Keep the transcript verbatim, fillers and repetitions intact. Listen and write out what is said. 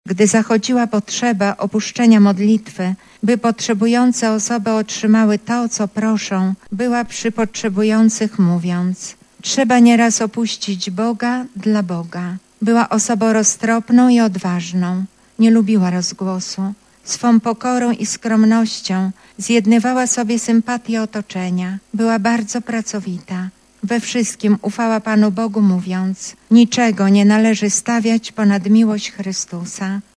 Gdy zachodziła potrzeba opuszczenia modlitwy, by potrzebujące osoby otrzymały to, co proszą, była przy potrzebujących mówiąc: trzeba nieraz opuścić Boga dla Boga. Była osobą roztropną i odważną. Nie lubiła rozgłosu. Swą pokorą i skromnością zjednywała sobie sympatię otoczenia. Była bardzo pracowita. We wszystkim ufała Panu Bogu, mówiąc: niczego nie należy stawiać ponad miłość Chrystusa.